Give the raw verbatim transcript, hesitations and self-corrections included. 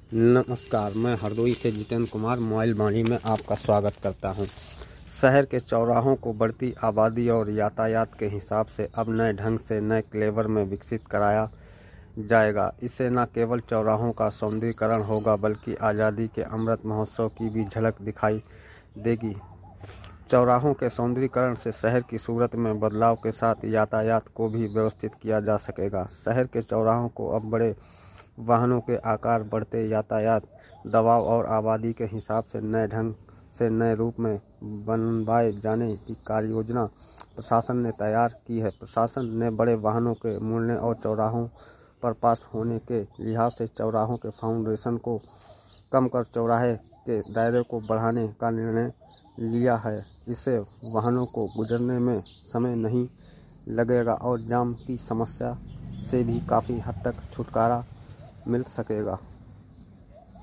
नमस्कार, मैं हरदोई से जितेंद्र कुमार मोबाइल वाणी में आपका स्वागत करता हूं। शहर के चौराहों को बढ़ती आबादी और यातायात के हिसाब से अब नए ढंग से नए क्लेवर में विकसित कराया जाएगा। इससे न केवल चौराहों का सौंदर्यीकरण होगा बल्कि आज़ादी के अमृत महोत्सव की भी झलक दिखाई देगी। चौराहों के सौंदर्यीकरण से शहर की सूरत में बदलाव के साथ यातायात को भी व्यवस्थित किया जा सकेगा। शहर के चौराहों को अब बड़े वाहनों के आकार, बढ़ते यातायात दबाव और आबादी के हिसाब से नए ढंग से नए रूप में बनवाए जाने की कार्ययोजना प्रशासन ने तैयार की है। प्रशासन ने बड़े वाहनों के मुड़ने और चौराहों पर पास होने के लिहाज से चौराहों के फाउंडेशन को कम कर चौराहे के दायरे को बढ़ाने का निर्णय लिया है। इससे वाहनों को गुजरने में समय नहीं लगेगा और जाम की समस्या से भी काफ़ी हद तक छुटकारा मिल सकेगा।